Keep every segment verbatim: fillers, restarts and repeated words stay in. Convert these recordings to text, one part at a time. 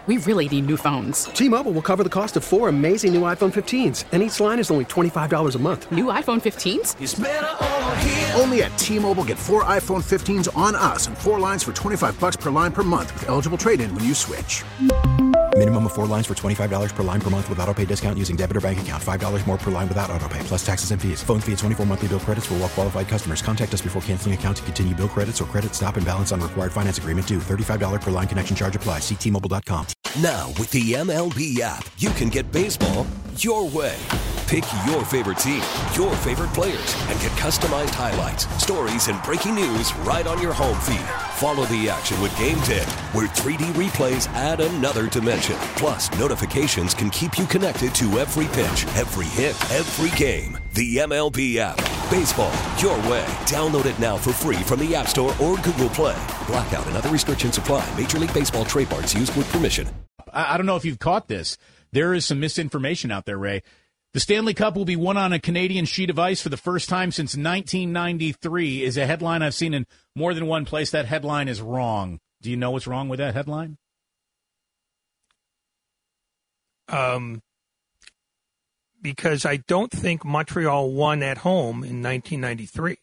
We really need new phones. T-Mobile will cover the cost of four amazing new iPhone fifteens, and each line is only twenty-five dollars a month. New iPhone fifteens? It's better over here. Only at T-Mobile, get four iPhone fifteens on us and four lines for twenty-five dollars per line per month with eligible trade-in when you switch. Minimum of four lines for twenty-five dollars per line per month with autopay discount using debit or bank account. five dollars more per line without autopay, plus taxes and fees. Phone fee at twenty-four monthly bill credits for well-qualified customers. Contact us before canceling account to continue bill credits or credit stop and balance on required finance agreement due. thirty-five dollars per line connection charge applies. See T Mobile dot com. Now, with the M L B app, you can get baseball your way. Pick your favorite team, your favorite players, and get customized highlights, stories, and breaking news right on your home feed. Follow the action with Game Day, where three D replays add another dimension. Plus, notifications can keep you connected to every pitch, every hit, every game. The M L B app. Baseball your way. Download it now for free from the App Store or Google Play. Blackout and other restrictions apply. Major League Baseball trademarks used with permission. I, I don't know if you've caught this. There is some misinformation out there, Ray. The Stanley Cup will be won on a Canadian sheet of ice for the first time since nineteen ninety-three is a headline I've seen in more than one place. That headline is wrong. Do you know what's wrong with that headline? Um, because I don't think Montreal won at home in nineteen ninety-three.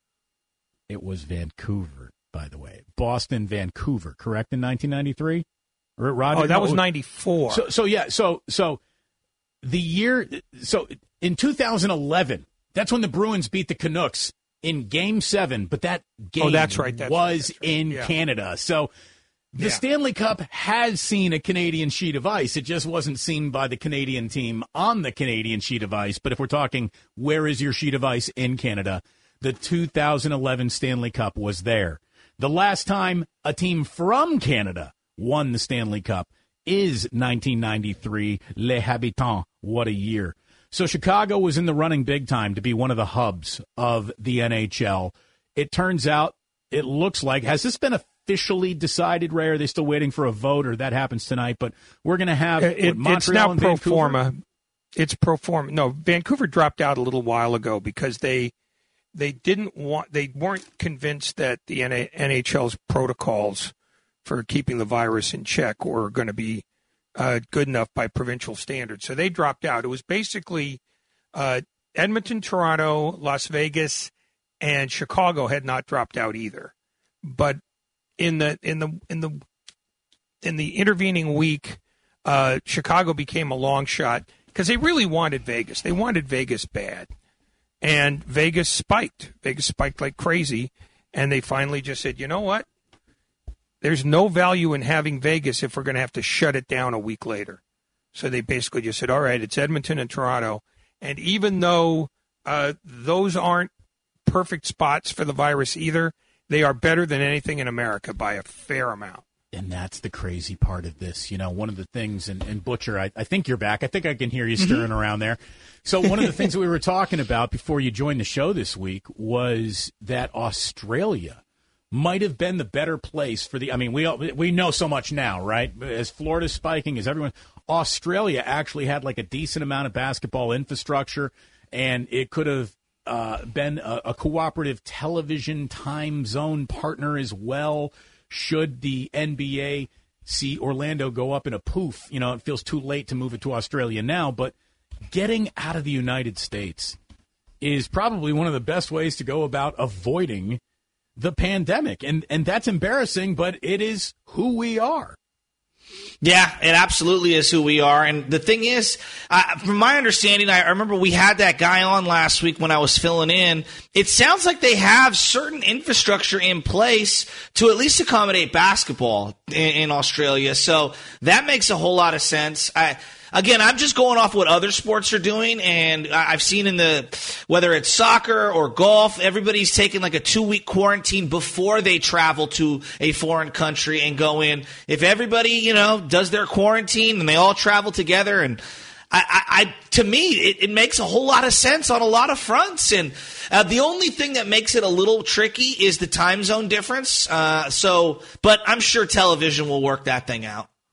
It was Vancouver, by the way. Boston, Vancouver, correct, in nineteen ninety-three? Or Roger? Oh, that was ninety-four. So, so yeah, so so the year, so in two thousand eleven, that's when the Bruins beat the Canucks in Game Seven. But that game oh, that's right, that's was right, that's right. in yeah. Canada. So the yeah. Stanley Cup has seen a Canadian sheet of ice. It just wasn't seen by the Canadian team on the Canadian sheet of ice. But if we're talking, where is your sheet of ice in Canada? The two thousand eleven Stanley Cup was there. The last time a team from Canada won the Stanley Cup is nineteen ninety-three. Les Habitants, what a year. So Chicago was in the running big time to be one of the hubs of the N H L. It turns out, it looks like, has this been officially decided, Ray? Are they still waiting for a vote, or that happens tonight? But we're going to have it, what, Montreal it's now and pro Vancouver? forma. It's pro forma. No, Vancouver dropped out a little while ago because they they didn't want, they weren't convinced that the N H L's protocols for keeping the virus in check were going to be uh, good enough by provincial standards. So they dropped out. It was basically uh, Edmonton, Toronto, Las Vegas, and Chicago had not dropped out either. But in the in the in the in the intervening week, uh, Chicago became a long shot because they really wanted Vegas. They wanted Vegas bad, and Vegas spiked. Vegas spiked like crazy, and they finally just said, you know what? There's no value in having Vegas if we're going to have to shut it down a week later. So they basically just said, all right, it's Edmonton and Toronto. And even though uh, those aren't perfect spots for the virus either, they are better than anything in America by a fair amount. And that's the crazy part of this. You know, one of the things, and, and Butcher, I, I think you're back. I think I can hear you stirring around there. So one of the things that we were talking about before you joined the show this week was that Australia might have been the better place for the, I mean, we we know so much now, right? As Florida's spiking, as everyone, Australia actually had like a decent amount of basketball infrastructure, and it could have uh, been a, a cooperative television time zone partner as well, should the N B A see Orlando go up in a poof. You know, it feels too late to move it to Australia now, but getting out of the United States is probably one of the best ways to go about avoiding the pandemic. And and that's embarrassing, but it is who we are. Yeah, it absolutely is who we are. And the thing is, uh, from my understanding, I remember we had that guy on last week when I was filling in. It sounds like they have certain infrastructure in place to at least accommodate basketball in, in Australia. So that makes a whole lot of sense. I Again, I'm just going off what other sports are doing, and I've seen in the, whether it's soccer or golf, everybody's taking like a two-week quarantine before they travel to a foreign country and go in. If everybody, you know, does their quarantine and they all travel together, and I, I, I to me, it, it makes a whole lot of sense on a lot of fronts. And uh, the only thing that makes it a little tricky is the time zone difference. Uh, so, but I'm sure television will work that thing out.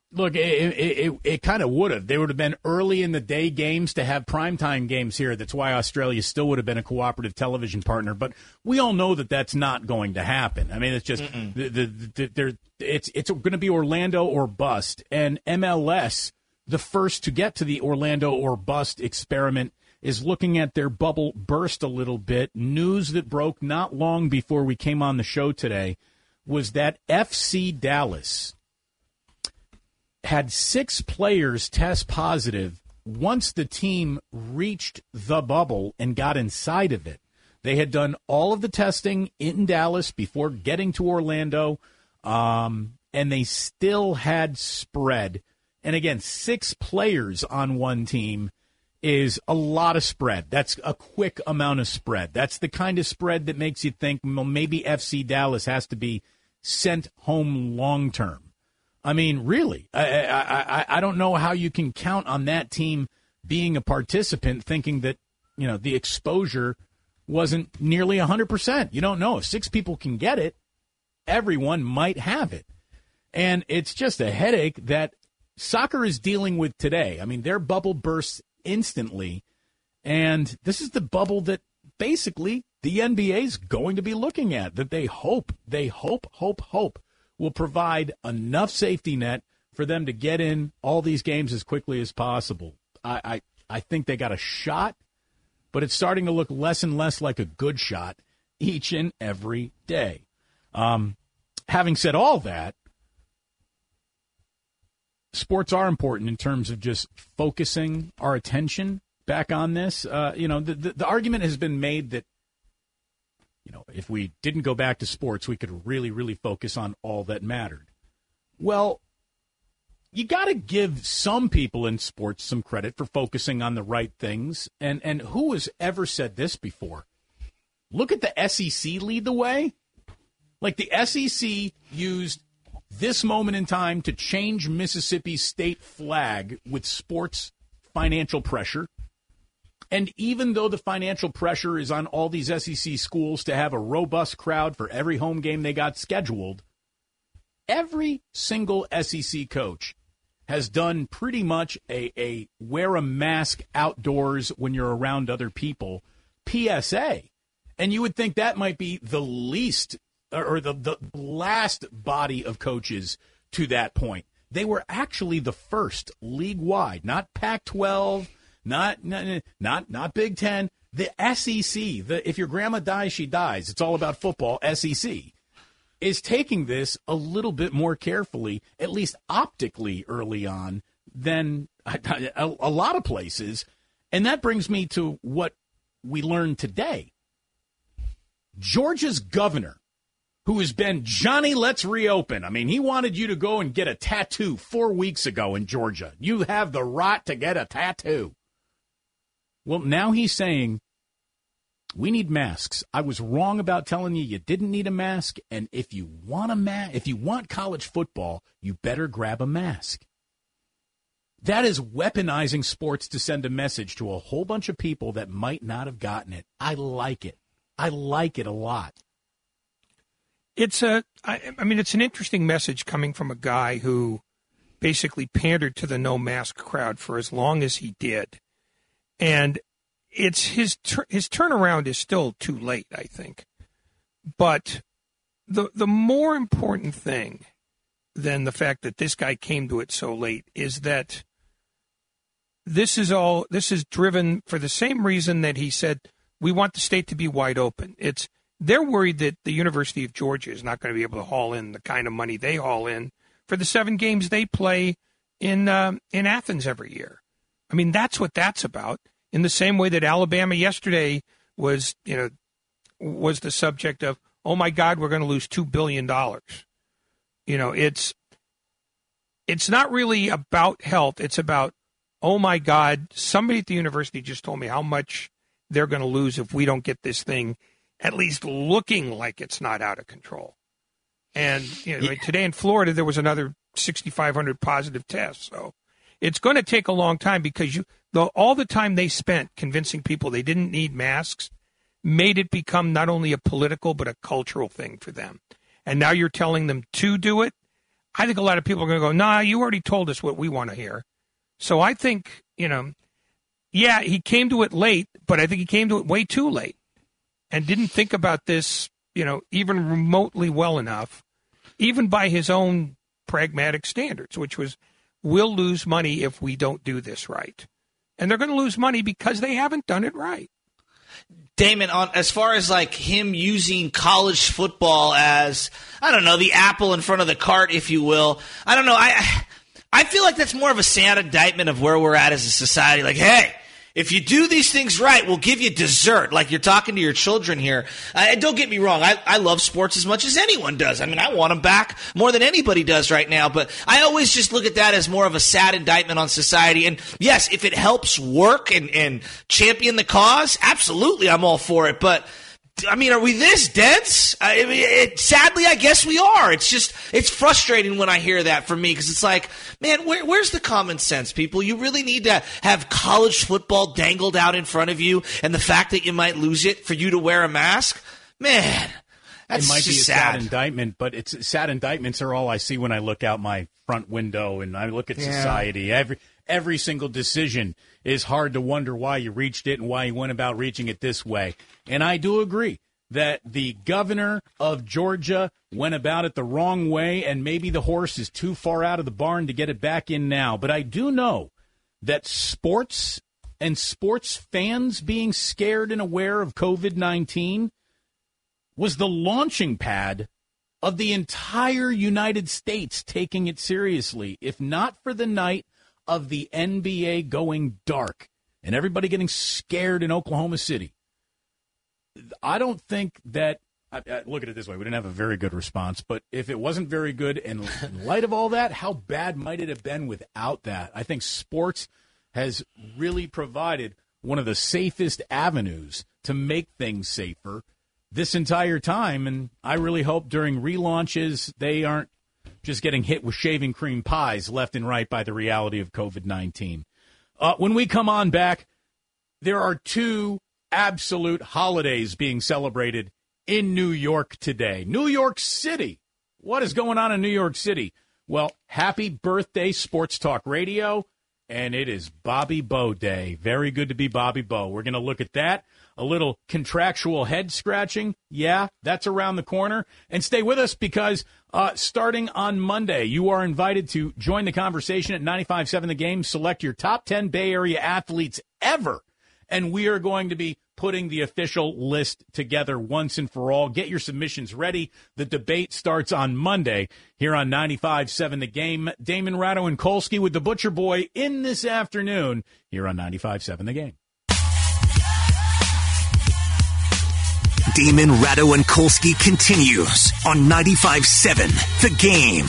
Look, it it, it, it kind of would have. They would have been early in the day games to have primetime games here. That's why Australia still would have been a cooperative television partner. But we all know that that's not going to happen. I mean, it's just the, the, the, the, it's it's going to be Orlando or bust. And M L S, the first to get to the Orlando or bust experiment, is looking at their bubble burst a little bit. News that broke not long before we came on the show today was that F C Dallas had six players test positive once the team reached the bubble and got inside of it. They had done all of the testing in Dallas before getting to Orlando, um, and they still had spread. And again, six players on one team is a lot of spread. That's a quick amount of spread. That's the kind of spread that makes you think, well, maybe F C Dallas has to be sent home long term. I mean, really, I, I, I, I don't know how you can count on that team being a participant thinking that, you know, the exposure wasn't nearly one hundred percent. You don't know. If six people can get it, everyone might have it. And it's just a headache that soccer is dealing with today. I mean, their bubble bursts instantly, and this is the bubble that basically the N B A is going to be looking at, that they hope, they hope, hope, hope will provide enough safety net for them to get in all these games as quickly as possible. I, I, I think they got a shot, but it's starting to look less and less like a good shot each and every day. Um, having said all that, sports are important in terms of just focusing our attention back on this. Uh, you know, the, the, the argument has been made that, you know, if we didn't go back to sports, we could really, really focus on all that mattered. Well, you got to give some people in sports some credit for focusing on the right things. And, and who has ever said this before? Look at the S E C lead the way. Like the S E C used this moment in time to change Mississippi's state flag with sports financial pressure. And even though the financial pressure is on all these S E C schools to have a robust crowd for every home game they got scheduled, every single S E C coach has done pretty much a, a wear a mask outdoors when you're around other people P S A. And you would think that might be the least or the, the last body of coaches to that point. They were actually the first league-wide, not Pac twelve, Not, not not not Big Ten, the S E C, the if your grandma dies, she dies. It's all about football. S E C is taking this a little bit more carefully, at least optically early on, than a, a lot of places. And that brings me to what we learned today. Georgia's governor, who has been Johnny, let's reopen. I mean, he wanted you to go and get a tattoo four weeks ago in Georgia. You have the right to get a tattoo. Well, now he's saying, we need masks. I was wrong about telling you you didn't need a mask, and if you want a ma- if you want college football, you better grab a mask. That is weaponizing sports to send a message to a whole bunch of people that might not have gotten it. I like it. I like it a lot. It's a, I, I mean, it's an interesting message coming from a guy who basically pandered to the no mask crowd for as long as he did. And it's his his turnaround is still too late, I think. But the the more important thing than the fact that this guy came to it so late is that this is all this is driven for the same reason that he said we want the state to be wide open. It's they're worried that the University of Georgia is not going to be able to haul in the kind of money they haul in for the seven games they play in uh, in Athens every year. I mean, that's what that's about. In the same way that Alabama yesterday was, you know, was the subject of, oh my God, we're going to lose two billion dollars. You know, it's it's not really about health. It's about, oh my God, somebody at the university just told me how much they're going to lose if we don't get this thing at least looking like it's not out of control. And you know, yeah. Today in Florida, there was another sixty-five hundred positive tests. So it's going to take a long time because you, the, all the time they spent convincing people they didn't need masks made it become not only a political but a cultural thing for them. And now you're telling them to do it. I think a lot of people are going to go, nah, you already told us what we want to hear. So I think, you know, yeah, he came to it late, but I think he came to it way too late and didn't think about this, you know, even remotely well enough, even by his own pragmatic standards, which was, we'll lose money if we don't do this right. And they're going to lose money because they haven't done it right. Damon, on as far as like him using college football as, I don't know, the apple in front of the cart, if you will, I don't know. I I feel like that's more of a sad indictment of where we're at as a society. Like, hey, if you do these things right, we'll give you dessert. Like you're talking to your children here. Uh, and don't get me wrong. I, I love sports as much as anyone does. I mean, I want them back more than anybody does right now. But I always just look at that as more of a sad indictment on society. And yes, if it helps work and, and champion the cause, absolutely, I'm all for it. But I mean, are we this dense? I mean, it, sadly, I guess we are. It's just, it's frustrating when I hear that for me because it's like, man, where, where's the common sense, people? You really need to have college football dangled out in front of you and the fact that you might lose it for you to wear a mask? Man, that's it might just be a sad. sad indictment, but it's sad indictments are all I see when I look out my front window and I look at Yeah. society. Every every single decision is hard to wonder why you reached it and why you went about reaching it this way. And I do agree that the governor of Georgia went about it the wrong way, and maybe the horse is too far out of the barn to get it back in now. But I do know that sports and sports fans being scared and aware of COVID nineteen was the launching pad of the entire United States taking it seriously. If not for the night of the N B A going dark and everybody getting scared in Oklahoma City, I don't think that I, I, look at it this way. We didn't have a very good response, but if it wasn't very good in, in light of all that, how bad might it have been without that? I think sports has really provided one of the safest avenues to make things safer this entire time, and I really hope during relaunches they aren't just getting hit with shaving cream pies left and right by the reality of COVID nineteen. Uh, when we come on back, there are two absolute holidays being celebrated in New York today. New York City. What is going on in New York City? Well, happy birthday, Sports Talk Radio, and it is Bobby Bo Day. Very good to be Bobby Bo. We're going to look at that. A little contractual head scratching. Yeah, that's around the corner. And stay with us because uh, starting on Monday, you are invited to join the conversation at ninety-five point seven The Game. Select your top ten Bay Area athletes ever. And we are going to be putting the official list together once and for all. Get your submissions ready. The debate starts on Monday here on ninety-five point seven The Game. Damon Ratto and Kolsky with the Butcher Boy in this afternoon here on ninety-five point seven The Game. Damon, Ratto, and Kolsky continues on ninety-five point seven The Game.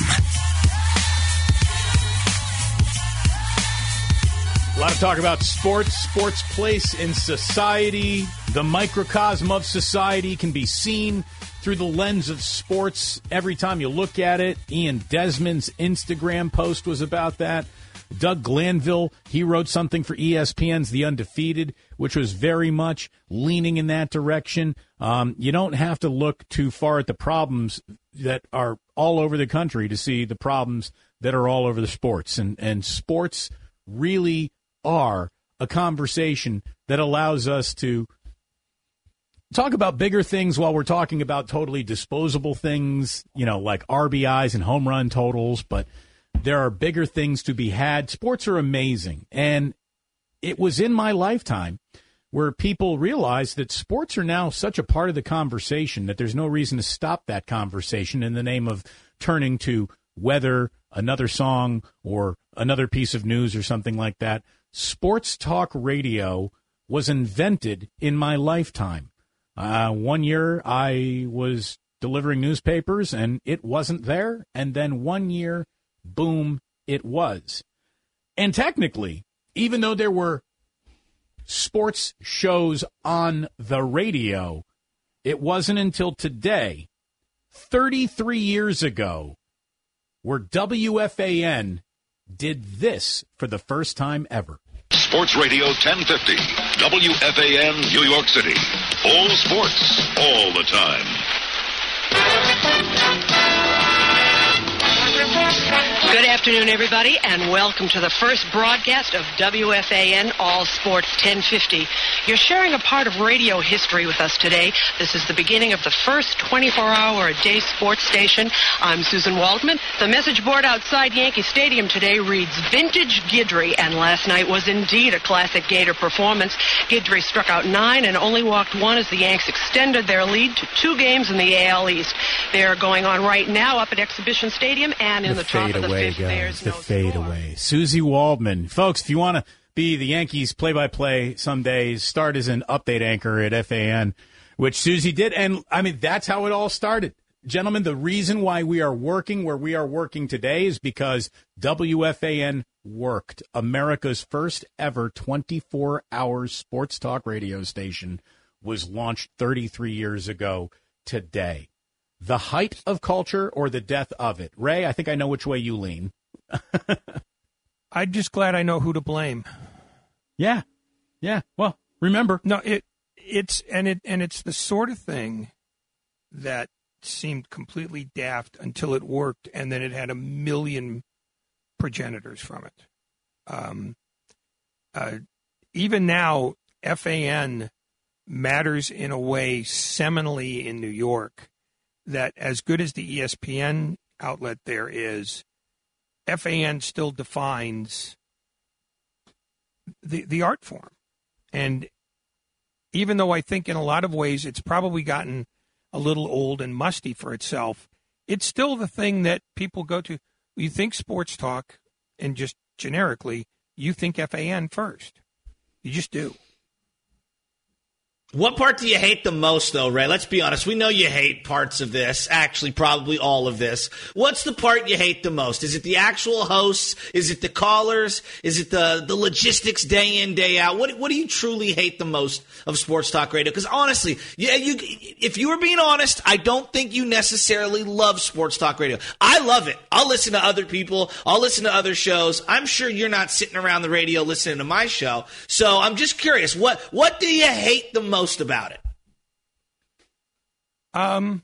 A lot of talk about sports, sports place in society. The microcosm of society can be seen through the lens of sports every time you look at it. Ian Desmond's Instagram post was about that. Doug Glanville, he wrote something for E S P N's The Undefeated, which was very much leaning in that direction. Um, you don't have to look too far at the problems that are all over the country to see the problems that are all over the sports. And, and sports really are a conversation that allows us to talk about bigger things while we're talking about totally disposable things, you know, like R B Is and home run totals, but there are bigger things to be had. Sports are amazing. And it was in my lifetime where people realized that sports are now such a part of the conversation that there's no reason to stop that conversation in the name of turning to weather, another song, or another piece of news or something like that. Sports talk radio was invented in my lifetime. Uh, one year I was delivering newspapers and it wasn't there. And then one year, boom, it was. And technically, even though there were sports shows on the radio, it wasn't until today, thirty-three years ago, where W F A N did this for the first time ever. Sports Radio ten fifty, W F A N, New York City. All sports, all the time. Good afternoon, everybody, and welcome to the first broadcast of W F A N All Sports ten fifty. You're sharing a part of radio history with us today. This is the beginning of the first twenty-four hour a day sports station. I'm Susan Waldman. The message board outside Yankee Stadium today reads Vintage Guidry, and last night was indeed a classic Gator performance. Guidry struck out nine and only walked one as the Yanks extended their lead to two games in the A L East. They're going on right now up at Exhibition Stadium and in the, the top of the away, fifth. Guys, There's the no fade score. away. Susie Waldman. Folks, if you want to be the Yankees play-by-play some days, start as an update anchor at F A N, which Susie did. And, I mean, that's how it all started. Gentlemen, the reason why we are working where we are working today is because W F A N worked. America's first ever twenty-four hour sports talk radio station was launched thirty-three years ago today. The height of culture or the death of it? Ray, I think I know which way you lean. I'm just glad I know who to blame. Yeah. Yeah. Well, remember. No, it it's and it and it's the sort of thing that seemed completely daft until it worked, and then it had a million progenitors from it. Um, uh, even now, F A N matters in a way seminally in New York that as good as the E S P N outlet there is, F A N still defines the the art form. And even though I think in a lot of ways it's probably gotten a little old and musty for itself, it's still the thing that people go to. You think sports talk, and just generically, you think F A N first. You just do. What part do you hate the most, though, Ray? Let's be honest. We know you hate parts of this, actually probably all of this. What's the part you hate the most? Is it the actual hosts? Is it the callers? Is it the, the logistics day in, day out? What what do you truly hate the most of sports talk radio? Because honestly, yeah, you if you were being honest, I don't think you necessarily love sports talk radio. I love it. I'll listen to other people. I'll listen to other shows. I'm sure you're not sitting around the radio listening to my show. So I'm just curious, what what do you hate the most about it? Um,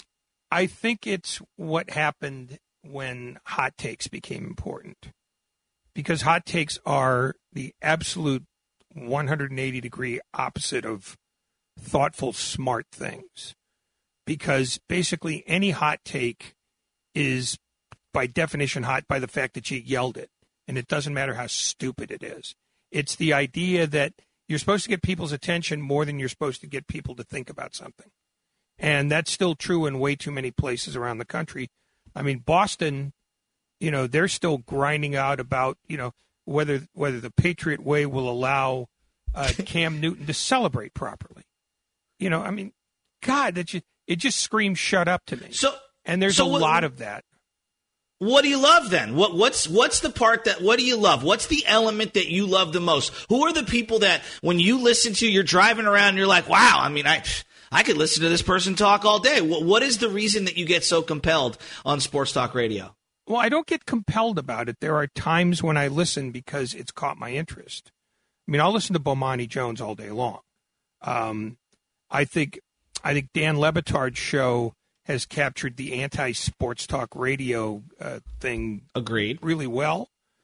I think it's what happened when hot takes became important, because hot takes are the absolute one hundred eighty degree opposite of thoughtful, smart things. Because basically any hot take is by definition hot by the fact that you yelled it, and it doesn't matter how stupid it is. It's the idea that you're supposed to get people's attention more than you're supposed to get people to think about something. And that's still true in way too many places around the country. I mean, Boston, you know, they're still grinding out about, you know, whether whether the Patriot way will allow uh, Cam Newton to celebrate properly. You know, I mean, God, that just, it just screams shut up to me. So, and there's so a what, lot of that. What do you love then? What what's what's the part that what do you love? What's the element that you love the most? Who are the people that when you listen to, you're driving around and you're like, wow, I mean, I I could listen to this person talk all day. What, what is the reason that you get so compelled on sports talk radio? Well, I don't get compelled about it. There are times when I listen because it's caught my interest. I mean, I'll listen to Bomani Jones all day long. Um, I think I think Dan Le Batard's show has captured the anti-sports talk radio uh, thing Agreed. really well.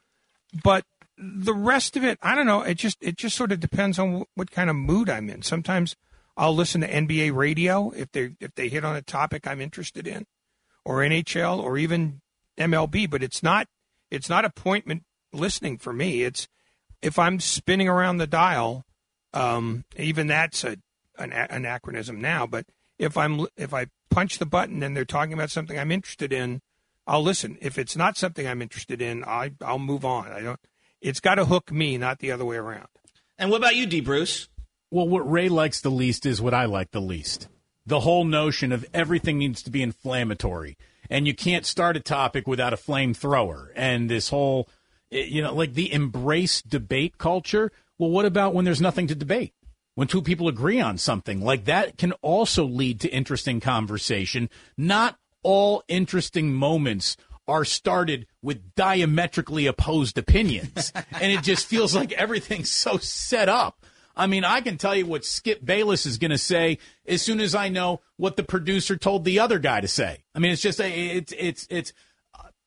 But the rest of it, I don't know. It just it just sort of depends on w- what kind of mood I'm in. Sometimes I'll listen to N B A radio if they if they hit on a topic I'm interested in, or N H L, or even M L B. But it's not it's not appointment listening for me. It's if I'm spinning around the dial. Um, even that's a an a- anachronism now. But if I'm if I punch the button and they're talking about something I'm interested in, I'll listen. If it's not something I'm interested in, I I'll move on. I don't. It's got to hook me, not the other way around. And what about you, D. Bruce? Well, what Ray likes the least is what I like the least. The whole notion of everything needs to be inflammatory, and you can't start a topic without a flamethrower. And this whole, you know, like the embrace debate culture. Well, what about when there's nothing to debate? When two people agree on something, like that can also lead to interesting conversation. Not all interesting moments are started with diametrically opposed opinions. And it just feels like everything's so set up. I mean, I can tell you what Skip Bayless is going to say as soon as I know what the producer told the other guy to say. I mean, it's just, a, it's, it's, it's,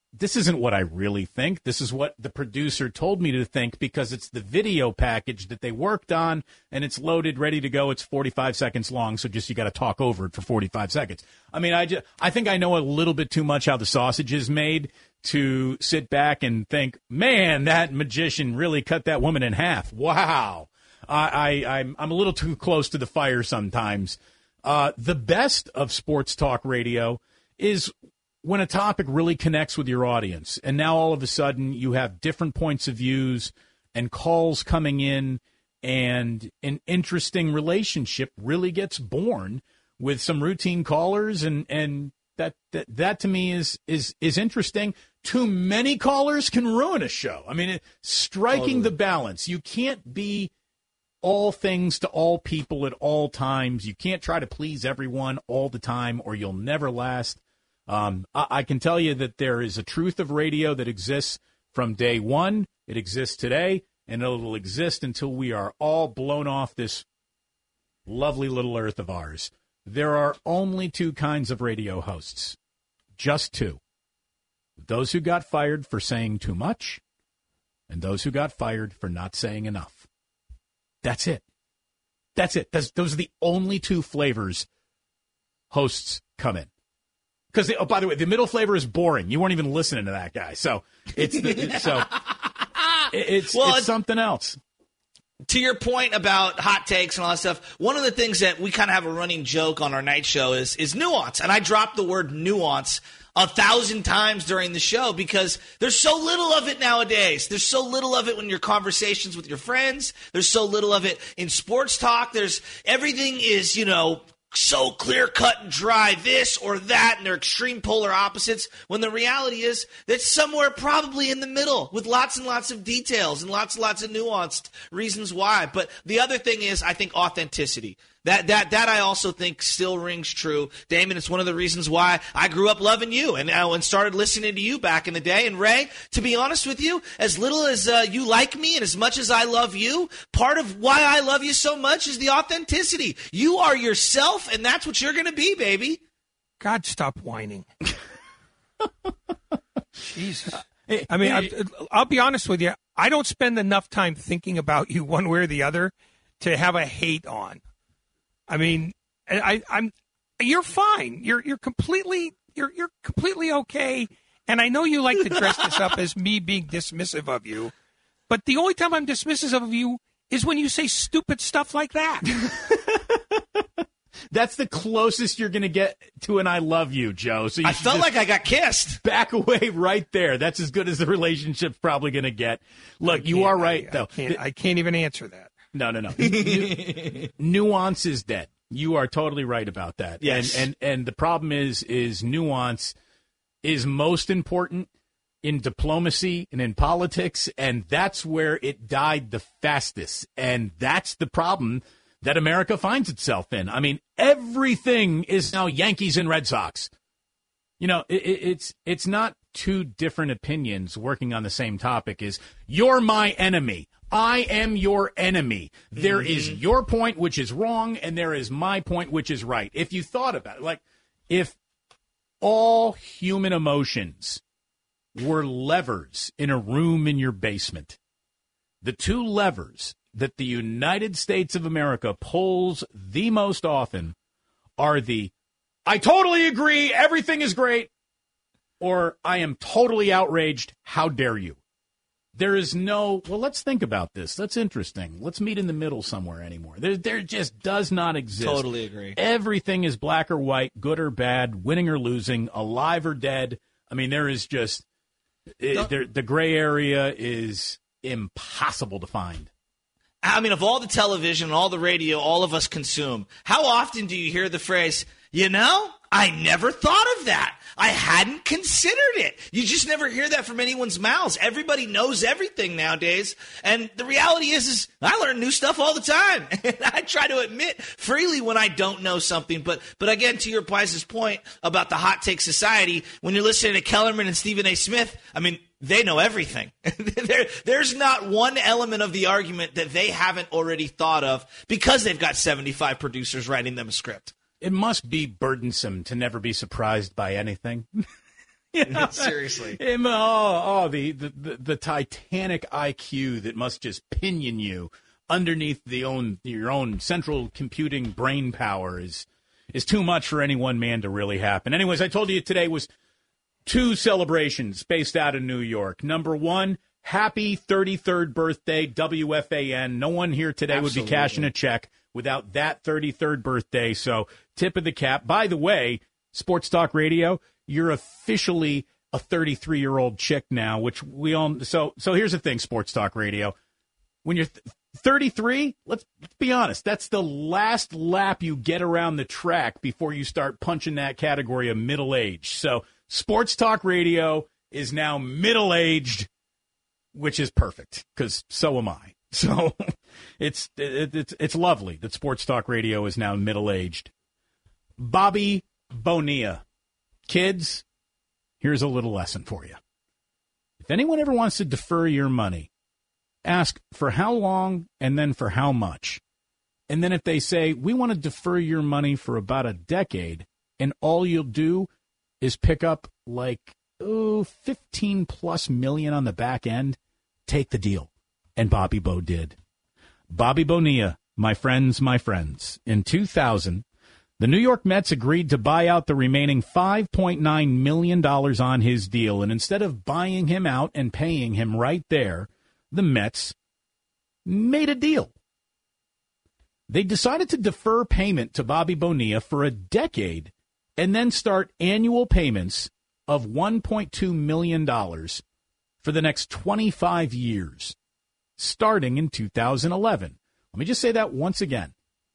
this isn't what I really think. This is what the producer told me to think because it's the video package that they worked on, and it's loaded, ready to go. It's forty-five seconds long, so just you got to talk over it for forty-five seconds. I mean, I, just, I think I know a little bit too much how the sausage is made to sit back and think, man, that magician really cut that woman in half. Wow. I, I, I'm, I'm a little too close to the fire sometimes. Uh, the best of sports talk radio is when a topic really connects with your audience, and now all of a sudden you have different points of views and calls coming in, and an interesting relationship really gets born with some routine callers, and, and that, that that to me is is is interesting. Too many callers can ruin a show. I mean, it, striking totally. the balance. You can't be all things to all people at all times. You can't try to please everyone all the time, or you'll never last. Um, I, I can tell you that there is a truth of radio that exists from day one. It exists today, and it will exist until we are all blown off this lovely little earth of ours. There are only two kinds of radio hosts, just two. Those who got fired for saying too much, and those who got fired for not saying enough. That's it. That's it. That's, those are the only two flavors hosts come in. Because, oh, by the way, the middle flavor is boring. You weren't even listening to that guy. So it's the, it, so it's, well, it's something else. To your point about hot takes and all that stuff, one of the things that we kind of have a running joke on our night show is is nuance. And I dropped the word nuance a thousand times during the show because there's so little of it nowadays. There's so little of it when your conversations with your friends. There's so little of it in sports talk. There's everything is, you know, so clear cut and dry, this or that, and they're extreme polar opposites, when the reality is that's somewhere probably in the middle with lots and lots of details and lots and lots of nuanced reasons why. But the other thing is, I think, authenticity. That that that I also think still rings true. Damon, it's one of the reasons why I grew up loving you and, uh, and started listening to you back in the day. And Ray, to be honest with you, as little as uh, you like me and as much as I love you, part of why I love you so much is the authenticity. You are yourself, and that's what you're going to be, baby. God, stop whining. Jesus. I mean, I, I'll be honest with you. I don't spend enough time thinking about you one way or the other to have a hate on. I mean, I, I'm. You're fine. You're you're completely you're you're completely okay. And I know you like to dress this up as me being dismissive of you, but the only time I'm dismissive of you is when you say stupid stuff like that. That's the closest you're going to get to an I love you, Joe. So you I felt like I got kissed. Back away right there. That's as good as the relationship's probably going to get. Look, you are right, I, though. I can't, I can't even answer that. No, no, no. Nu- nuance is dead. You are totally right about that. Yes. And, and and the problem is is nuance is most important in diplomacy and in politics, and that's where it died the fastest. And that's the problem that America finds itself in. I mean, everything is now Yankees and Red Sox. You know, it, it, it's it's not two different opinions working on the same topic. Is you're my enemy. I am your enemy. There mm-hmm. is your point, which is wrong, and there is my point, which is right. If you thought about it, like if all human emotions were levers in a room in your basement, the two levers that the United States of America pulls the most often are the I totally agree, everything is great, or I am totally outraged, how dare you? There is no, well, let's think about this. That's interesting. Let's meet in the middle somewhere anymore. There, there just does not exist. Totally agree. Everything is black or white, good or bad, winning or losing, alive or dead. I mean, there is just, it, there, the gray area is impossible to find. I mean, of all the television and all the radio all of us consume, how often do you hear the phrase, you know, I never thought of that. I hadn't considered it. You just never hear that from anyone's mouths. Everybody knows everything nowadays. And the reality is, is I learn new stuff all the time. And I try to admit freely when I don't know something. But but again, to your Pice's point about the hot take society, when you're listening to Kellerman and Stephen A. Smith, I mean, they know everything. there, there's not one element of the argument that they haven't already thought of because they've got seventy-five producers writing them a script. It must be burdensome to never be surprised by anything. You know? Seriously. Him, oh, oh the, the, the, the titanic I Q that must just pinion you underneath the own your own central computing brain power is is too much for any one man to really happen. Anyways, I told you today was two celebrations based out of New York. Number one, happy thirty-third birthday, W F A N. No one here today Absolutely. Would be cashing a check without that thirty-third birthday. So tip of the cap. By the way, Sports Talk Radio, you're officially a thirty-three-year-old chick now, which we all. So so here's the thing, Sports Talk Radio. When you're th- thirty-three, let's, let's be honest, that's the last lap you get around the track before you start punching that category of middle age. So Sports Talk Radio is now middle-aged, which is perfect, because so am I. So it's, it, it's, it's lovely that Sports Talk Radio is now middle-aged. Bobby Bonilla. Kids, here's a little lesson for you. If anyone ever wants to defer your money, ask for how long and then for how much. And then if they say, we want to defer your money for about a decade, and all you'll do is pick up like, oh, fifteen plus million on the back end, take the deal. And Bobby Bo did. Bobby Bonilla, my friends, my friends. In two thousand, the New York Mets agreed to buy out the remaining five point nine million dollars on his deal. And instead of buying him out and paying him right there, the Mets made a deal. They decided to defer payment to Bobby Bonilla for a decade and then start annual payments of one point two million dollars for the next twenty-five years, starting in two thousand eleven. Let me just say that once again.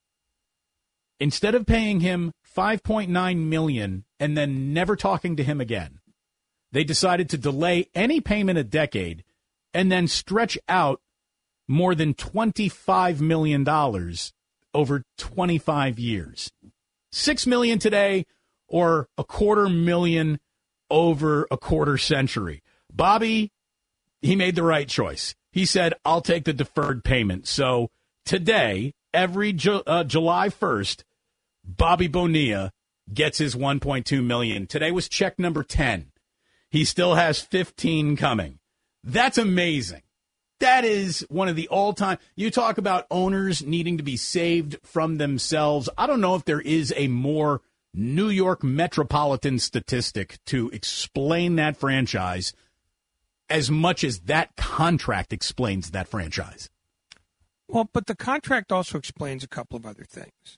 Instead of paying him five point nine million dollars and then never talking to him again, they decided to delay any payment a decade and then stretch out more than twenty-five million dollars over twenty-five years. Six million dollars today or a quarter million over a quarter century. Bobby, he made the right choice. He said, I'll take the deferred payment. So today, every Ju- uh, July first, Bobby Bonilla gets his one point two million dollars. Today was check number ten. He still has fifteen coming. That's amazing. That is one of the all-time. You talk about owners needing to be saved from themselves. I don't know if there is a more New York metropolitan statistic to explain that franchise as much as that contract explains that franchise. Well, but the contract also explains a couple of other things.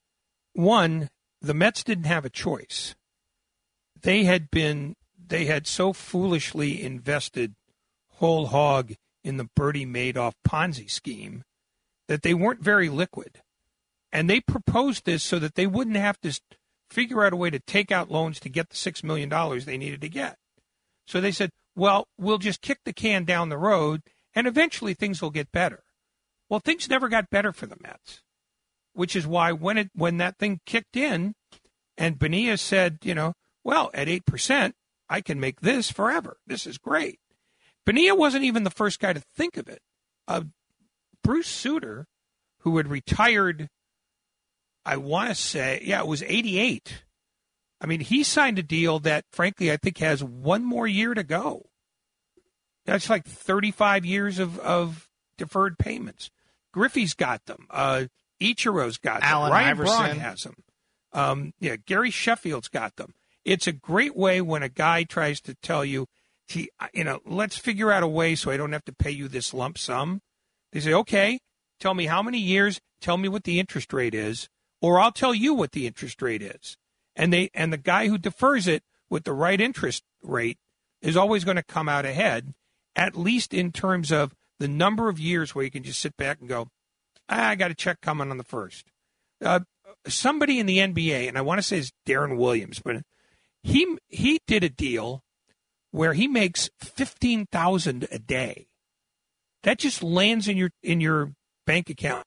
One, the Mets didn't have a choice. They had been, they had so foolishly invested whole hog in the Bernie Madoff Ponzi scheme that they weren't very liquid. And they proposed this so that they wouldn't have to figure out a way to take out loans to get the six million dollars they needed to get. So they said, well, we'll just kick the can down the road, and eventually things will get better. Well, things never got better for the Mets, which is why when it when that thing kicked in and Bonilla said, you know, well, at eight percent, I can make this forever. This is great. Bonilla wasn't even the first guy to think of it. Uh, Bruce Sutter, who had retired, I want to say, yeah, it was eighty-eight. I mean, he signed a deal that, frankly, I think has one more year to go. That's like thirty-five years of, of deferred payments. Griffey's got them. Uh, Ichiro's got them. Allen Ryan Iverson. Braun has them. Um, yeah, Gary Sheffield's got them. It's a great way when a guy tries to tell you, he, you know, let's figure out a way so I don't have to pay you this lump sum. They say, okay, tell me how many years, tell me what the interest rate is, or I'll tell you what the interest rate is. And they and the guy who defers it with the right interest rate is always going to come out ahead, at least in terms of the number of years where you can just sit back and go, ah, I got a check coming on the first. Uh, somebody in the N B A, and I want to say it's Darren Williams, but he he did a deal where he makes fifteen thousand dollars a day. That just lands in your in your bank account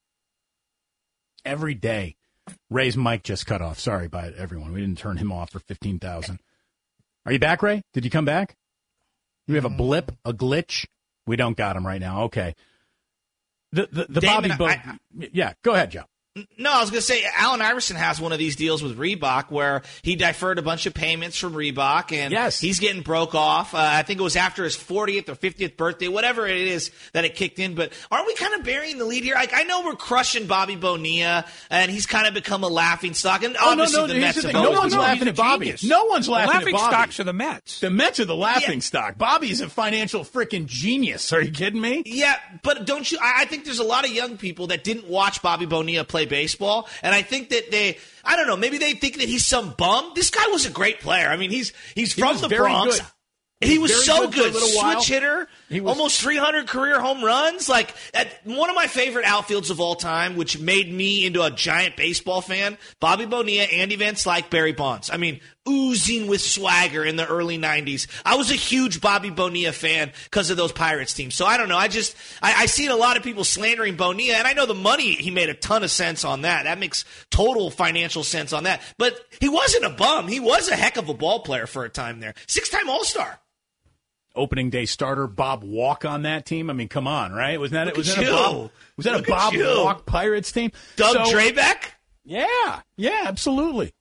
every day. Ray's mic just cut off. Sorry about everyone. We didn't turn him off for fifteen thousand dollars. Are you back, Ray? Did you come back? You have a blip, a glitch? We don't got him right now. Okay. The the, the Damon, Bobby Bo- I, Yeah, go ahead, Joe. No, I was going to say Allen Iverson has one of these deals with Reebok where he deferred a bunch of payments from Reebok, and yes. he's getting broke off. Uh, I think it was after his fortieth or fiftieth birthday, whatever it is that it kicked in. But aren't we kind of burying the lead here? Like, I know we're crushing Bobby Bonilla, and he's kind of become a laughing stock. And obviously oh, no, no, the Mets the have no always one's been laughing at Bobby. Genius. No one's laughing, laughing at Bobby. stocks are the Mets. The Mets are the laughing Yeah. stock. Bobby's a financial freaking genius. Are you kidding me? Yeah, but don't you? I, I think there's a lot of young people that didn't watch Bobby Bonilla play baseball, and I think that they, I don't know, maybe they think that he's some bum. This guy was a great player. I mean, he's he's He from was the very Bronx. good. He was Very so good for a good, little while. switch hitter, He was- almost three hundred career home runs. Like at one of my favorite outfields of all time, which made me into a giant baseball fan. Bobby Bonilla, Andy Van Slyke, Barry Bonds. I mean, oozing with swagger in the early nineties. I was a huge Bobby Bonilla fan because of those Pirates teams. So I don't know. I just I, I see a lot of people slandering Bonilla, and I know the money, he made a ton of sense on that. That makes total financial sense on that. But he wasn't a bum. He was a heck of a ball player for a time there. Six-time All-Star. Opening day starter Bob Walk on that team. I mean, come on, right? Was that Look was at that a you. Bob, was that Look a at Bob you. Walk Pirates team? Doug So- Drabeck? Yeah, yeah, absolutely.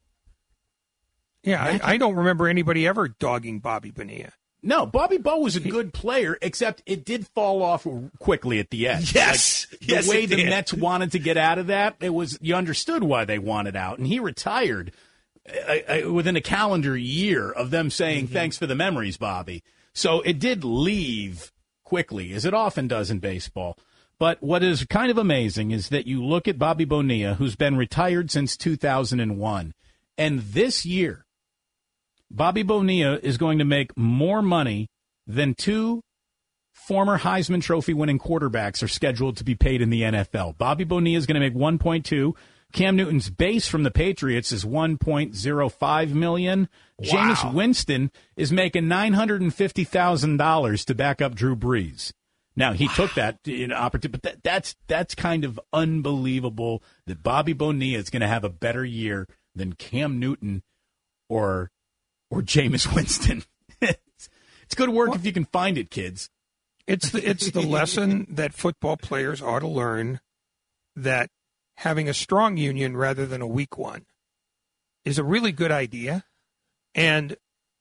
Yeah, I, I don't remember anybody ever dogging Bobby Bonilla. No, Bobby Bo was a good player, except it did fall off quickly at the end. Yes. Like, the Yes, way it the did. Mets wanted to get out of that, it was you understood why they wanted out, and he retired uh, uh, within a calendar year of them saying, Mm-hmm. "Thanks for the memories, Bobby." So it did leave quickly, as it often does in baseball. But what is kind of amazing is that you look at Bobby Bonilla, who's been retired since two thousand one, and this year, Bobby Bonilla is going to make more money than two former Heisman Trophy winning quarterbacks are scheduled to be paid in the N F L. Bobby Bonilla is going to make one point two. Cam Newton's base from the Patriots is one point oh five million dollars. Wow. Jameis Winston is making nine hundred fifty thousand dollars to back up Drew Brees. Now, he took that in opportunity, but that, that's that's kind of unbelievable that Bobby Bonilla is going to have a better year than Cam Newton or or Jameis Winston. it's, it's good work if you can find it, kids. It's the, it's the lesson that football players ought to learn, that having a strong union rather than a weak one is a really good idea. And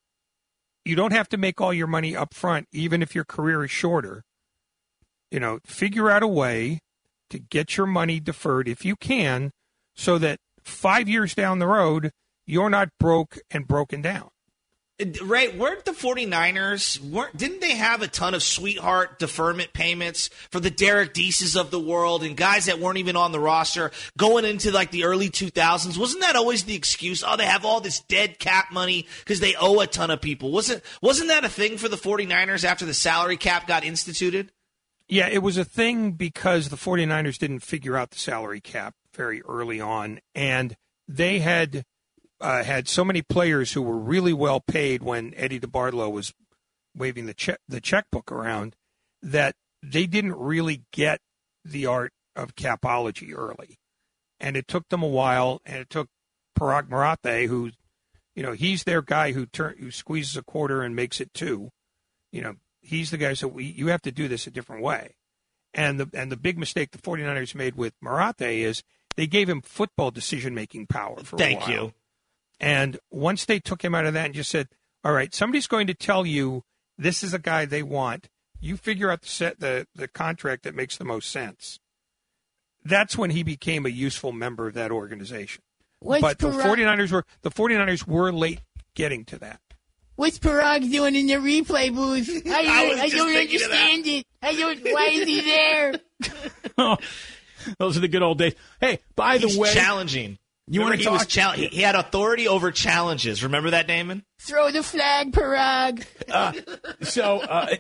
you don't have to make all your money up front, even if your career is shorter. You know, figure out a way to get your money deferred if you can, so that five years down the road, you're not broke and broken down. Right, weren't the 49ers, weren't, didn't they have a ton of sweetheart deferment payments for the Derek Deeses of the world and guys that weren't even on the roster going into like the early two thousands? Wasn't that always the excuse? Oh, they have all this dead cap money because they owe a ton of people. Wasn't, wasn't that a thing for the 49ers after the salary cap got instituted? Yeah, it was a thing because the 49ers didn't figure out the salary cap very early on, and they had uh, had so many players who were really well paid when Eddie DeBartolo was waving the check the checkbook around, that they didn't really get the art of capology early, and it took them a while. And it took Parag Marathe, who, you know, he's their guy who turn who squeezes a quarter and makes it two, you know. He's the guy, so we, you have to do this a different way. And the and the big mistake the 49ers made with Marathe is they gave him football decision-making power for Thank a while. you. And once they took him out of that and just said, all right, somebody's going to tell you this is a guy they want. You figure out the set the, the contract that makes the most sense. That's when he became a useful member of that organization. What's but the Parag- 49ers were the 49ers were late getting to that. What's Parag doing in the replay booth? I, I was I just don't thinking of understand it. I don't. Why is he there? Oh, those are the good old days. Hey, by He's the way, challenging. You Remember want to he talk? was chal- he, he had authority over challenges. Remember that, Damon? Throw the flag, Parag. Uh, so, uh,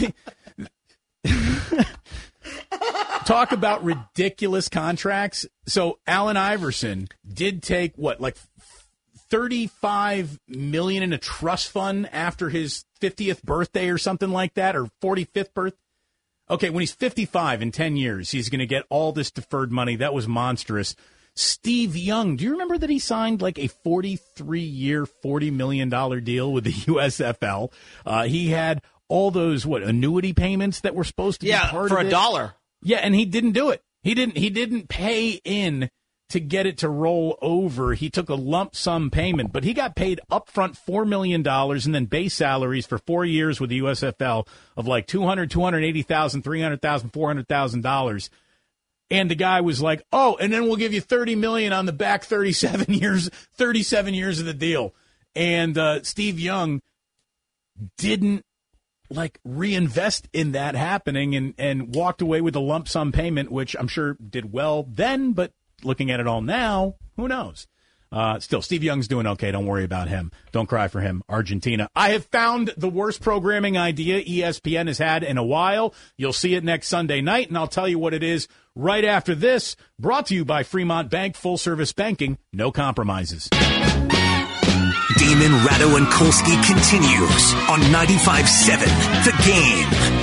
talk about ridiculous contracts. So, Allen Iverson did take what, like thirty-five million dollars in a trust fund after his fiftieth birthday or something like that, or forty-fifth birth. Okay, when he's fifty-five in ten years, he's going to get all this deferred money. That was monstrous. Steve Young, do you remember that he signed like a forty-three year, forty million dollars deal with the U S F L? Uh, he had all those, what, annuity payments that were supposed to Yeah, be part for of a it? dollar. Yeah, and he didn't do it. He didn't. He didn't pay in to get it to roll over, he took a lump sum payment, but he got paid upfront four million dollars and then base salaries for four years with the U S F L of like two hundred thousand dollars, two hundred eighty thousand dollars, three hundred thousand dollars, four hundred thousand dollars. And the guy was like, oh, and then we'll give you thirty million dollars on the back thirty-seven years, thirty-seven years of the deal. And uh, Steve Young didn't like reinvest in that happening and, and walked away with a lump sum payment, which I'm sure did well then, but looking at it all now, who knows? Uh, still, Steve Young's doing okay. Don't worry about him. Don't cry for him. Argentina. I have found the worst programming idea E S P N has had in a while. You'll see it next Sunday night, and I'll tell you what it is right after this. Brought to you by Fremont Bank, full service banking, no compromises. Damon, Ratto, and Kolsky continues on ninety-five point seven The Game.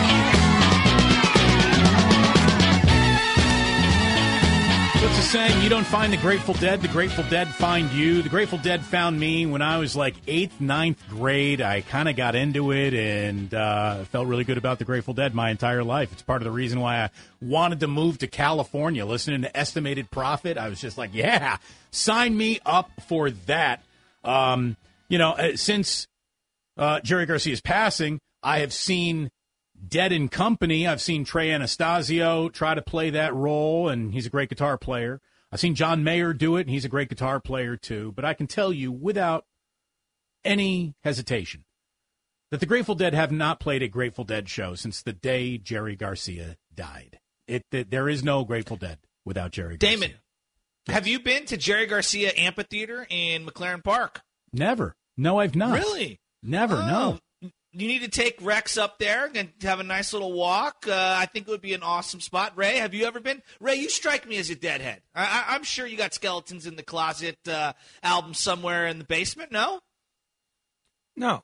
What's the saying? You don't find the Grateful Dead, the Grateful Dead find you. The Grateful Dead found me when I was like eighth, ninth grade. I kind of got into it and uh, felt really good about the Grateful Dead my entire life. It's part of the reason why I wanted to move to California. Listening to Estimated Prophet, I was just like, yeah, sign me up for that. Um, you know, since uh, Jerry Garcia's passing, I have seen Dead and Company. I've seen Trey Anastasio try to play that role, and he's a great guitar player. I've seen John Mayer do it, and he's a great guitar player too. But I can tell you without any hesitation that the Grateful Dead have not played a Grateful Dead show since the day Jerry Garcia died. It, it There is no Grateful Dead without Jerry Garcia. Damon, have you been to Jerry Garcia Amphitheater in McLaren Park? Never. No, I've not. Really? Never, oh. no. You need to take Rex up there and have a nice little walk. Uh, I think it would be an awesome spot. Ray, have you ever been? Ray, you strike me as a deadhead. I- I- I'm sure you got Skeletons in the Closet uh, album somewhere in the basement, no? No.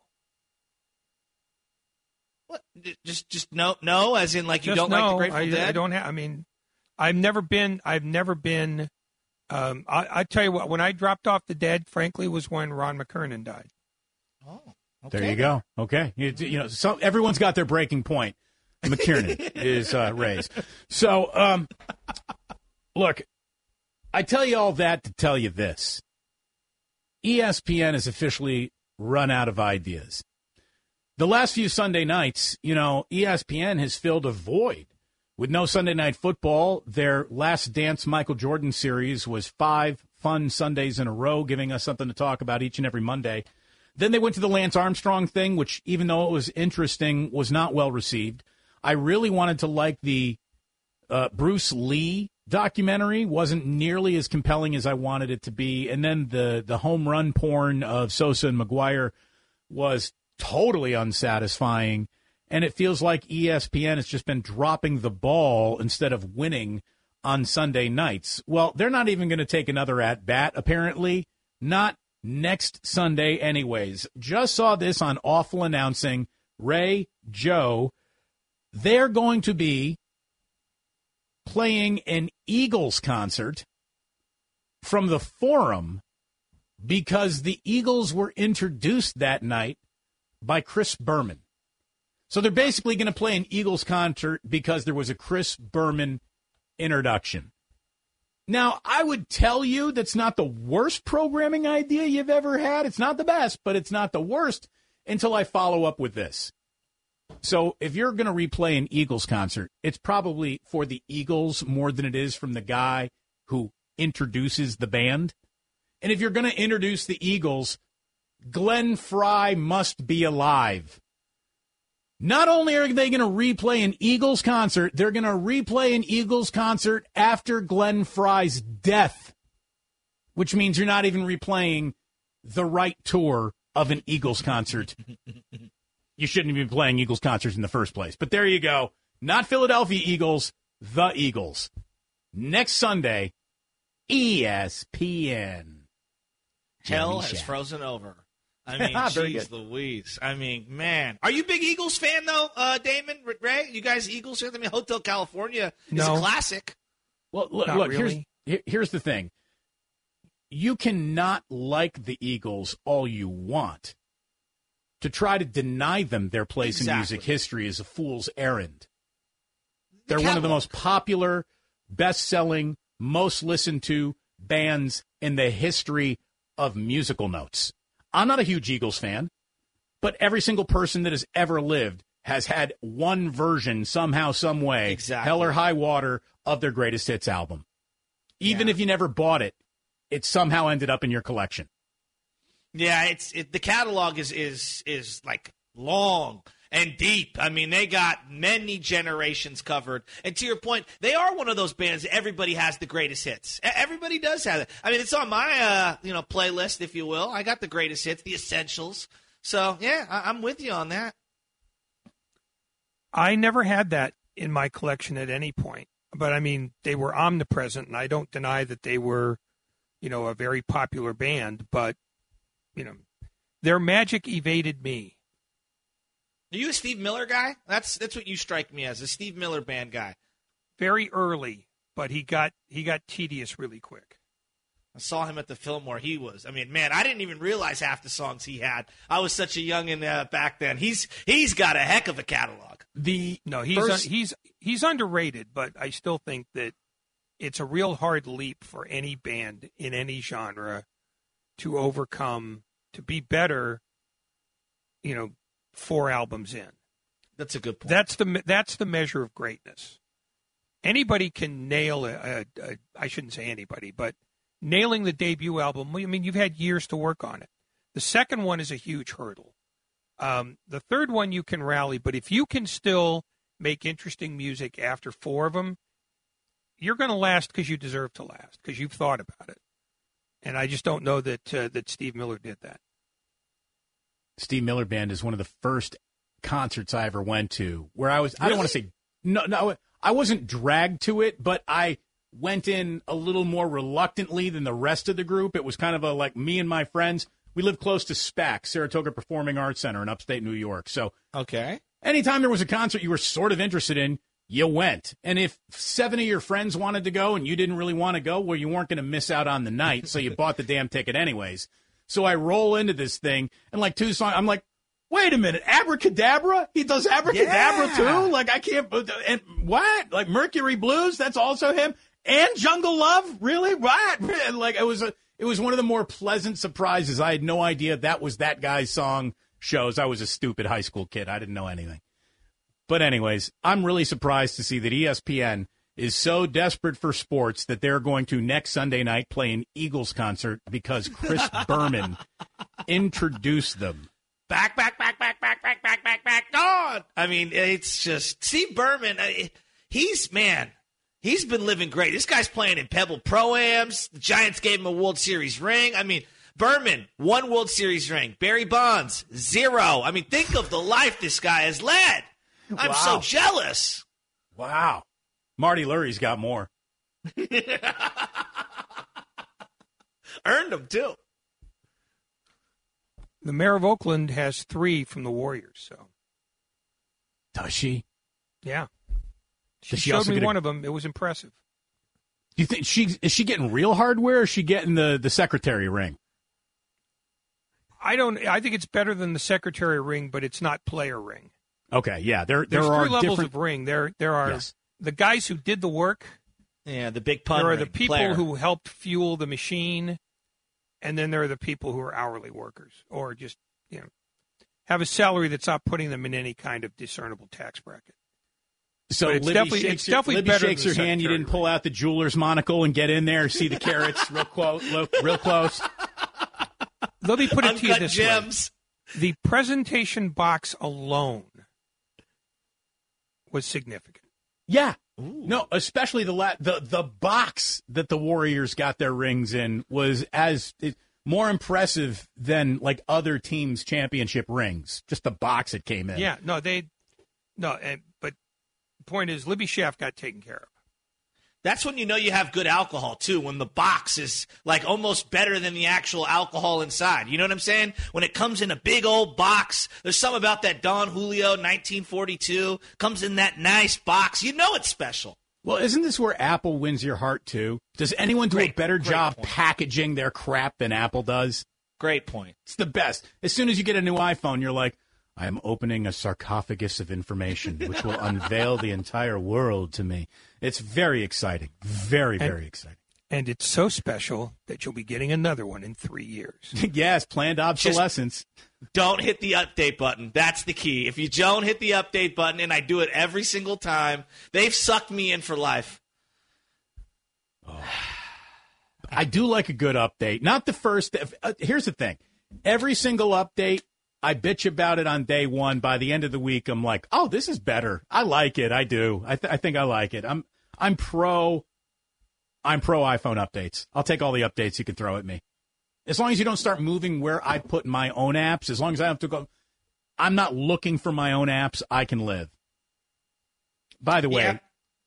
What? Just just no, no, as in like you Just don't no, like the Grateful I, Dead? I don't have, I mean, I've never been, I've never been, um, I, I tell you what, when I dropped off the Dead, frankly, was when Ron McKernan died. Oh. Okay. There you go. Okay. You, you know, so everyone's got their breaking point. McKiernan is uh, Ray's. So, um, look, I tell you all that to tell you this. E S P N has officially run out of ideas. The last few Sunday nights, you know, E S P N has filled a void. With no Sunday Night Football, their Last Dance Michael Jordan series was five fun Sundays in a row, giving us something to talk about each and every Monday. Then they went to the Lance Armstrong thing, which, even though it was interesting, was not well received. I really wanted to like the uh, Bruce Lee documentary. Wasn't nearly as compelling as I wanted it to be. And then the, the home run porn of Sosa and McGuire was totally unsatisfying. And it feels like E S P N has just been dropping the ball instead of winning on Sunday nights. Well, they're not even going to take another at-bat, apparently. Not next Sunday anyways. Just saw this on Awful Announcing. Ray, Joe, they're going to be playing an Eagles concert from the Forum because the Eagles were introduced that night by Chris Berman. So they're basically going to play an Eagles concert because there was a Chris Berman introduction. Now, I would tell you that's not the worst programming idea you've ever had. It's not the best, but it's not the worst until I follow up with this. So if you're going to replay an Eagles concert, it's probably for the Eagles more than it is from the guy who introduces the band. And if you're going to introduce the Eagles, Glenn Frey must be alive. Not only are they going to replay an Eagles concert, they're going to replay an Eagles concert after Glenn Frey's death, which means you're not even replaying the right tour of an Eagles concert. You shouldn't be playing Eagles concerts in the first place. But there you go. Not Philadelphia Eagles, the Eagles. Next Sunday, E S P N. Hell has frozen over. I mean, jeez Louise. I mean, man. Are you a big Eagles fan, though, uh, Damon, Ray? You guys Eagles fans? I mean, Hotel California is no. a classic. Well, look, Not look really. here's, here's the thing. You cannot like the Eagles all you want. To try to deny them their place exactly. in music history is a fool's errand. They're The one of the catalog. most popular, best-selling most listened to bands in the history of musical notes. I'm not a huge Eagles fan, but every single person that has ever lived has had one version somehow, some way, exactly. hell or high water, of their greatest hits album. Even Yeah. if you never bought it, it somehow ended up in your collection. Yeah, it's it, the catalog is is is like long and deep. I mean, they got many generations covered. And to your point, they are one of those bands that everybody has the greatest hits. E- Everybody does have it. I mean, it's on my uh, you know playlist, if you will. I got the greatest hits, the essentials. So yeah, I- I'm with you on that. I never had that in my collection at any point. But, I mean, they were omnipresent, and I don't deny that they were, you know, a very popular band. But, you know, their magic evaded me. Are you a Steve Miller guy? That's that's what you strike me as, a Steve Miller band guy. Very early, but he got he got tedious really quick. I saw him at the Fillmore. He was, I mean, man, I didn't even realize half the songs he had. I was such a youngin' uh, back then. He's he's got a heck of a catalog. The no, he's first... uh, he's he's underrated, but I still think that it's a real hard leap for any band in any genre to overcome, to be better, you know, four albums in. That's a good point. That's the that's the measure of greatness. Anybody can nail a, a, a I shouldn't say anybody, but nailing the debut album, I mean, you've had years to work on it. The second one is a huge hurdle. Um, the third one you can rally, but if you can still make interesting music after four of them, you're going to last because you deserve to last, because you've thought about it. And I just don't know that uh, that Steve Miller did that. Steve Miller Band is one of the first concerts I ever went to where I was, Really? I don't want to say, no, no, I wasn't dragged to it, but I went in a little more reluctantly than the rest of the group. It was kind of a, like, me and my friends. We lived close to SPAC, Saratoga Performing Arts Center in upstate New York. So okay, anytime there was a concert you were sort of interested in, you went. And if seven of your friends wanted to go and you didn't really want to go, well, you weren't going to miss out on the night, so you bought the damn ticket anyways. So I roll into this thing, and like two songs, I'm like, wait a minute, Abracadabra? He does Abracadabra Yeah. too? Like, I can't, and what? Like Mercury Blues? That's also him? And Jungle Love? Really? What? Like, it was a, it was one of the more pleasant surprises. I had no idea that was that guy's song shows. I was a stupid high school kid. I didn't know anything. But anyways, I'm really surprised to see that E S P N is so desperate for sports that they're going to next Sunday night play an Eagles concert because Chris Berman introduced them. Back, back, back, back, back, back, back, back, back, gone. I mean, it's just Steve Berman. He's, man, he's been living great. This guy's playing in Pebble Pro-Ams. The Giants gave him a World Series ring. I mean, Berman, one World Series ring. Barry Bonds, zero. I mean, think of the life this guy has led. I'm Wow. so jealous. Wow. Marty Lurie's got more. Earned them, too. The mayor of Oakland has three from the Warriors. So does she? Yeah. She Does she showed also me get a- one of them. It was impressive. Do you think she is she getting real hardware, or is she getting the, the secretary ring? I don't. I think it's better than the secretary ring, but it's not player ring. Okay, yeah. There there There's are three levels different of ring. There there are Yes. the guys who did the work. Yeah, the big pun There are ring, the people player. who helped fuel the machine, and then there are the people who are hourly workers or just you know have a salary that's not putting them in any kind of discernible tax bracket. So But it's Libby definitely- shakes, it's your- definitely Libby better shakes than her the hand. You secretary didn't pull out the jeweler's monocle and get in there, see the carats real close. Look, real close. Let me put it to you Uncut this gems. way: the presentation box alone was significant. Yeah. No, especially the la- the the box that the Warriors got their rings in was as it, more impressive than like other teams' championship rings. Just the box it came in. Yeah, no, they, no, and, but the point is, Libby Schaff got taken care of. That's when you know you have good alcohol, too, when the box is, like, almost better than the actual alcohol inside. You know what I'm saying? When it comes in a big old box, there's something about that Don Julio nineteen forty-two, comes in that nice box. You know it's special. Well, isn't this where Apple wins your heart, too? Does anyone do Great- a better great job point. packaging their crap than Apple does? Great point. It's the best. As soon as you get a new iPhone, you're like, I am opening a sarcophagus of information which will unveil the entire world to me. It's very exciting. Very, and, very exciting. And it's so special that you'll be getting another one in three years. Yes, planned obsolescence. Just don't hit the update button. That's the key. If you don't hit the update button, and I do it every single time, they've sucked me in for life. Oh. I do like a good update. Not the first. Uh, here's the thing. Every single update, I bitch about it on day one. By the end of the week, I'm like, oh, this is better. I like it. I do. I, th- I think I like it. I'm I'm pro. I'm pro iPhone updates. I'll take all the updates you can throw at me. As long as you don't start moving where I put my own apps, as long as I have to go, I'm not looking for my own apps. I can live. By the way, yeah.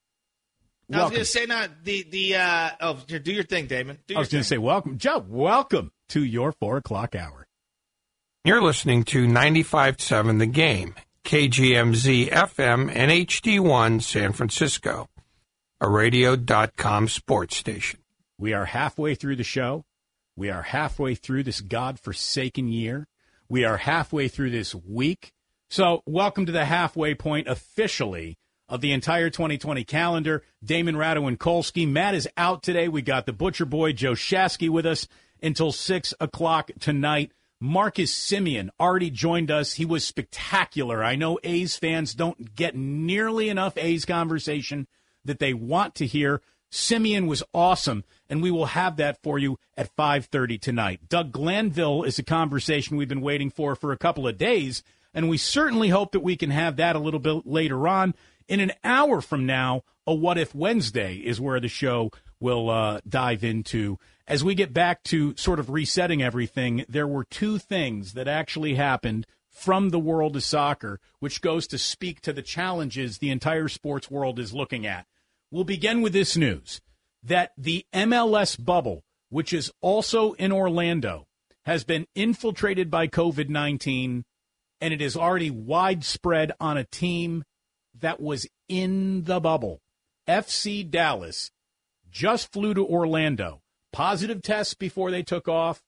I welcome. was going to say, not the, the uh, oh, do your thing, Damon. Do your I was going to say, welcome, Joe, welcome to your four o'clock hour. You're listening to ninety-five point seven The Game, K G M Z F M and H D one San Francisco, a radio dot com sports station. We are halfway through the show. We are halfway through this godforsaken year. We are halfway through this week. So welcome to the halfway point officially of the entire twenty twenty calendar. Damon Ratto and Kolsky. Matt is out today. We got the Butcher Boy, Joe Shasky, with us until six o'clock tonight. Marcus Semien already joined us. He was spectacular. I know A's fans don't get nearly enough A's conversation that they want to hear. Semien was awesome, and we will have that for you at five thirty tonight. Doug Glanville is a conversation we've been waiting for for a couple of days, and we certainly hope that we can have that a little bit later on. In an hour from now, a What If Wednesday is where the show will uh, dive into. As we get back to sort of resetting everything, there were two things that actually happened from the world of soccer, which goes to speak to the challenges the entire sports world is looking at. We'll begin with this news, that the M L S bubble, which is also in Orlando, has been infiltrated by covid nineteen, and it is already widespread on a team that was in the bubble. F C Dallas just flew to Orlando. Positive tests before they took off,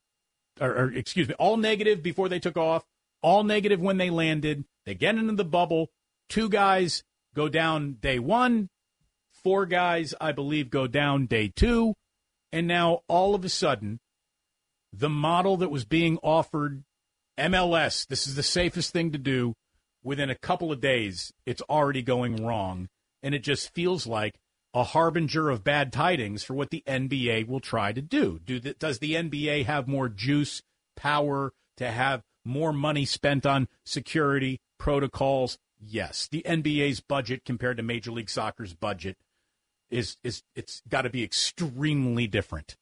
or, or excuse me, all negative before they took off, all negative when they landed. They get into the bubble. Two guys go down day one. Four guys, I believe, go down day two. And now, all of a sudden, the model that was being offered, M L S, this is the safest thing to do, within a couple of days, it's already going wrong. And it just feels like a harbinger of bad tidings for what the N B A will try to do. do the, does the N B A have more juice, power to have more money spent on security, protocols? Yes. The N B A's budget compared to Major League Soccer's budget is is it's got to be extremely different.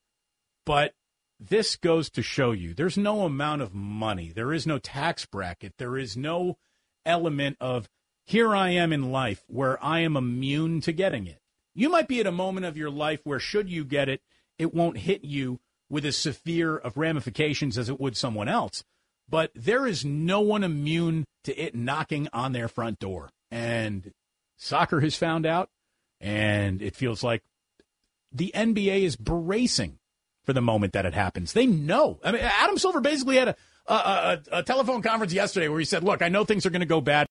But this goes to show you there's no amount of money. There is no tax bracket. There is no element of here I am in life where I am immune to getting it. You might be at a moment of your life where should you get it, it won't hit you with as severe of ramifications as it would someone else. But there is no one immune to it knocking on their front door. And soccer has found out, and it feels like the N B A is bracing for the moment that it happens. They know. I mean, Adam Silver basically had a, a, a, a telephone conference yesterday where he said, look, I know things are going to go bad.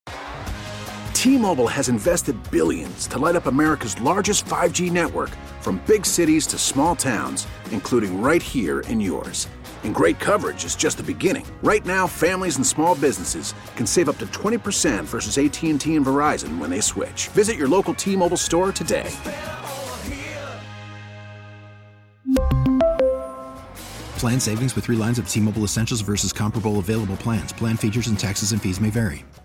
T-Mobile has invested billions to light up America's largest five G network, from big cities to small towns, including right here in yours. And great coverage is just the beginning. Right now, families and small businesses can save up to twenty percent versus A T and T and Verizon when they switch. Visit your local T-Mobile store today. Plan savings with three lines of T-Mobile Essentials versus comparable available plans. Plan features and taxes and fees may vary.